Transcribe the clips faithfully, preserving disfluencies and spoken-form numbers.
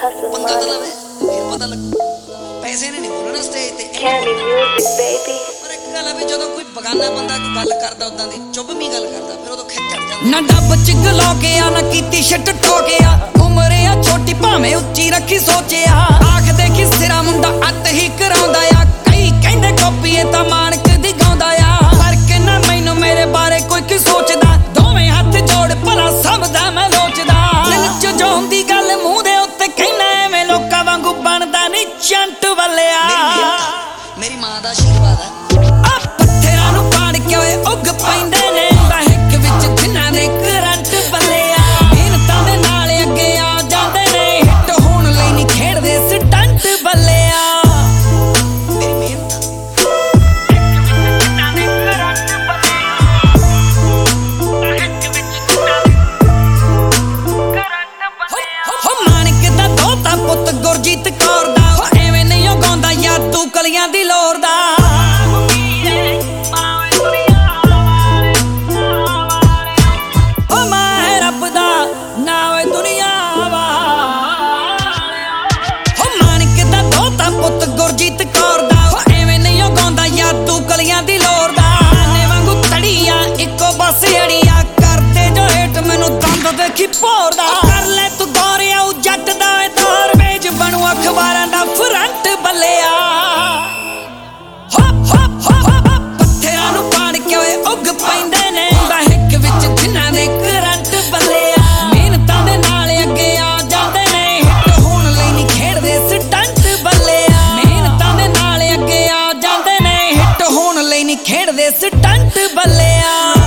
ਬੰਦਾ ਤਾਂ ਲਵੇ ਫਿਰ ਪਤਾ ਲੱਗ ਪੈਸੇ ਨੇ ਨਹੀਂ ਬੋਲਣਾ ਸਟੇਜ ਤੇ ਪਰ ਇੱਕ ਗੱਲ ਆ ਵੀ ਜਦੋਂ ਕੋਈ ਬਗਾਨਾ ਬੰਦਾ ਕੋਈ ਗੱਲ ਕਰਦਾ ਉਦਾਂ ਦੀ ਚੁੱਭਵੀਂ ਗੱਲ ਕਰਦਾ ਫਿਰ ਉਦੋਂ ਖਿੱਚ ਚੜ ਜਾਂਦਾ ਨਾ ਡੱਬ ਚ ਗਲੋ ਕੇ ਆ ਨਾ ਕੀਤੀ ਛੱਟ ਠੋਕਿਆ ਉਮਰ ਆ ਛੋਟੀ ਭਾਵੇਂ ਉੱਚੀ ਰੱਖੀ ਸੋਚਿਆ ਆਖ ਦੇਖੀ ਸਿਰਾ ਮੁੰਡਾ ਅੱਤ ਹੀ ਕਰਾਉਂਦਾ ਆ ਕਈ ਕਹਿੰਦੇ ਕਾਪੀਏ ਤਾਂ ਮਾਨਕ ਦੀ ਗਾਉਂਦਾ ਆ ਪਰ ਕਿੰਨਾ ਮੈਨੂੰ ਮੇਰੇ ਬਾਰੇ ਕੋਈ ਕੀ ਸੋਚਦਾ ਦੋਵੇਂ ਹੱਥ ਜੋੜ ਭਲਾ ਸਭ ਦਾ ਮੈਂ ਲੋਚਦਾ ਦਿਲ ਚ ਜੋ ਹੁੰਦੀ ਗੱਲ ਮੂੰਹ ਦੇ ਉੱਤੇ ਕਹਿਣਾ ਐਵੇਂ ਲੋਕਾਂ ਵਾਂਗੂ ਬਣਦਾ ਨਹੀਂ ਚੰਟ ਵੱਲਿਆ ਮੇਰੀ ਮਾਂ ਦਾ ਆਸ਼ੀਰਵਾਦ ਹੈ ਆ ਪੱਥਰਾਂ ਨੂੰ ਪਾੜ ਕੇ ਓਏ ਉੱਗ ਪੈਂਦੇ ਨੇ ਤਾਂ ਹਿੱਕ ਵਿੱਚ ਜਿਨ੍ਹਾਂ ਦੇ ਕਰੰਟ ਬੱਲਿਆ ਮਿਹਨਤਾਂ ਦੇ ਨਾਲ ਅੱਗੇ ਆ ਜਾਂਦੇ ਨੇ ਹਿੱਟ ਹੋਣ ਲਈ ਨਹੀਂ ਖੇਡਦੇ ਸਟੰਟ ਬੱਲਿਆ ਮੇਰੀ ਮਿਹਨਤ ਹੋ ਮਾਨਕ ਦਾ ਦੋਤਾ ਪੁੱਤ ਗੁਰਜੀਤ ਕੌਰ ਦਾ ਹੋ ਐਵੇਂ ਨਹੀਂ ਉਹ ਗਾਉਂਦਾ ਯਾਰ ਤੂੰ ਕਲੀਆਂ ਦੀ ਲੋਰ ਦਾ ਹੋ ਮਾਂ ਹੈ ਰੱਬ ਦਾ ਨਾ ਓਏ ਦੁਨੀਆ ਵਾਲਿਆ ਹੋ ਮਾਨਕ ਦਾ ਦੋਤਾ ਪੁੱਤ ਗੁਰਜੀਤ ਕੌਰ ਦਾ ਹੋ ਐਵੇਂ ਨਹੀਂ ਉਹ ਗਾਉਂਦਾ ਯਾਰ ਤੂੰ ਕਲੀਆਂ ਦੀ ਲੋਰ ਦਾ ਨੇ ਵਾਂਗੂ ਤੜੀਆਂ ਇੱਕੋ ਬਸ ਅੜੀਆਂ ਕਰਦੇ ਜੋ ਹੇਠ ਮੈਨੂੰ ਦੰਦ ਦੇਖੀ ਭੋਰਦਾ ਕਰ ਲੈ ਤੂੰ ਗੌਰਿਆ ਉਹ ਜੱਟ ਦਾ ਏ ਦੌਰ ਵੇਜ ਬਣੂ ਅਖਬਾਰਾਂ ਦਾ ਫਰੰਟ ਬੱਲਿਆ ਹੋ ਹੋ ਹੋ ਹੋ ਪੱਥਰਾਂ ਨੂੰ ਪਾੜ ਕੇ ਓਏ ਉੱਗ ਪੈਂਦੇ ਨੇ ਤਾਂ ਹਿੱਕ ਵਿੱਚ ਜਿਨ੍ਹਾਂ ਦੇ ਕਰੰਟ ਬੱਲਿਆ ਮਿਹਨਤਾਂ ਦੇ ਨਾਲ ਅੱਗੇ ਆ ਜਾਂਦੇ ਨੇ ਹਿੱਟ ਹੋਣ ਲਈ ਨਹੀਂ ਖੇਡਦੇ ਸਟੰਟ ਬੱਲਿਆ ਮਿਹਨਤਾਂ ਦੇ ਨਾਲ ਅੱਗੇ ਆ ਜਾਂਦੇ ਨੇ ਹਿੱਟ ਹੋਣ ਲਈ ਨਹੀਂ ਖੇਡਦੇ ਸਟੰਟ ਬੱਲਿਆ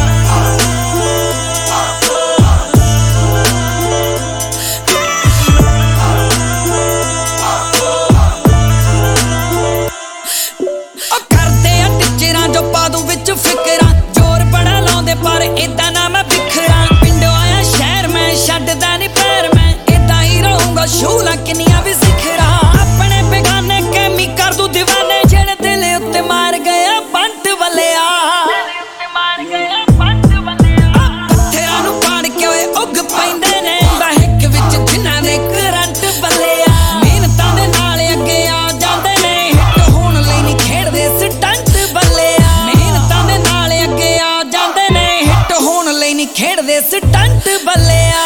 ਜੋ ਪਾਦੂ ਵਿੱਚ ਫਿਕਰਾਂ ਜ਼ੋਰ ਬੜਾ ਲਾਉਂਦੇ ਪਰ ਏਦਾਂ ਨਾ ਮੈਂ ਬਿਖਰਾਂ ਪਿੰਡੋਂ ਆਇਆ ਸ਼ਹਿਰ ਮੈਂ ਛੱਡਦਾ ਨਹੀਂ ਪੈਰ ਮੈਂ ਏਦਾਂ ਹੀ ਰਹੂੰਗਾ ਸ਼ੂਲਾਂ ਕਿੰਨੀਆਂ ਵੀ ਸਿਖਰਾਂ ਆਪਣੇ ਬੇਗਾਨੇ ਕੈਮੀ ਕਰ ਦੂ دیਵਾਨੇ ਜਿਹੜੇ ਦਿਲ ਉੱਤੇ ਮਾਰ ਗਿਆ ਬੰਟ ਵੱਲਿਆ ਪੱਥਰਾਂ ਨੂੰ ਪਾੜ ਕੇ ਓਏ ਉੱਗ ਪੈਂਦੇ ਨੇ ਤਾਂ ਹਿੱਕ ਵਿੱਚ ਜਿਨ੍ਹਾਂ ਦੇ ਕਰੰਟ ਬੱਲਿਆ ਮਿਹਨਤਾਂ ਦੇ ਨਾਲ ਅੱਗੇ ਆ ਜਾਂਦੇ ਨੇ ਹਿੱਟ ਹੋਣ ਲਈ ਨਹੀਂ ਖੇਡਦੇ ਸਟੰਟ ਬੱਲਿਆ ਹੋਣ ਲਈ ਨਹੀਂ ਖੇਡਦੇ ਸਟੰਟ ਬੱਲਿਆ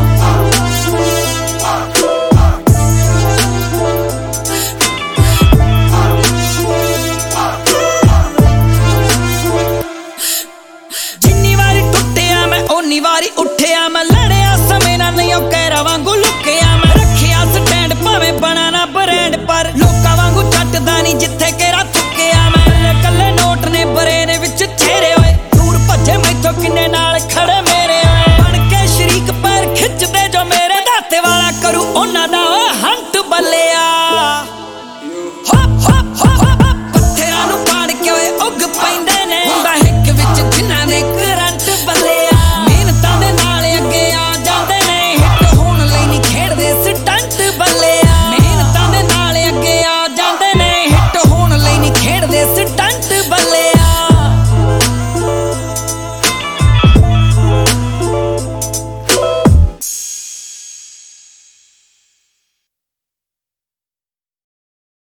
ਜਿੰਨੀ ਵਾਰੀ ਟੁੱਟਿਆ ਮੈਂ ਓਨੀ ਵਾਰੀ ਉੱਠਿਆ ਮੈਂ ਲੜਿਆ ਸਮੇਂ ਨਾਲ ਨਹੀਂ ਉਹ ਕਹਿਰਾ ਵਾਂਗੂ ਲੁਕਿਆ ਮੈਂ ਰੱਖਿਆ ਸਟੈਂਡ ਭਾਵੇਂ ਬਣਾ ਨਾ ਬ੍ਰੈਂਡ ਪਰ ਲੋਕਾਂ ਵਾਂਗੂ ਚੱਟਦਾ ਨਹੀਂ ਜਿੱਥੇ ਕਿਹੜਾ ਥੁੱਕਿਆ ਮੈਂ ਇਕੱਲੇ ਨੋਟ ਨੇ ਬਰੇਨੇ ਵਿੱਚ ਚਿਹਰੇ ਹੋਏ ਦੂਰ ਭੱਜੇ ਮੈਥੋਂ ਕਿੰਨੇ ਨਾਲ ਖੜੇ ਮੇਰੇ ਬਣ ਕੇ ਸ਼ਰੀਕ ਪੈਰ ਖਿੱਚਦੇ ਜੋ ਮੇਰੇ ਦਾਤੇ ਵਾਲਾ ਕਰੂ ਉਹਨਾਂ ਦਾ ਹੰਟ ਬੱਲਿਆ ਹੋ ਹੋ ਹੋ ਪੱਥਰਾਂ ਨੂੰ ਪਾੜ ਕੇ ਓਏ ਉੱਗ ਪੈਂਦੇ ਨੇ ਤਾਂ ਹਿੱਕ ਵਿੱਚ ਜਿਨ੍ਹਾਂ ਦੇ ਕਰੰਟ ਬੱਲਿਆ ਮਿਹਨਤਾਂ ਦੇ ਨਾਲ ਅੱਗੇ ਆ ਜਾਂਦੇ ਨੇ ਹਿੱਟ ਹੋਣ ਲਈ ਨਹੀਂ ਖੇਡਦੇ ਸਟੰਟ ਬੱਲਿਆ ਮਿਹਨਤਾਂ ਦੇ ਨਾਲ ਅੱਗੇ ਆ ਜਾਂਦੇ ਨੇ ਹਿੱਟ ਹੋਣ ਲਈ ਨਹੀਂ ਖੇਡਦੇ ਸਟੰਟ ਬੱਲਿਆ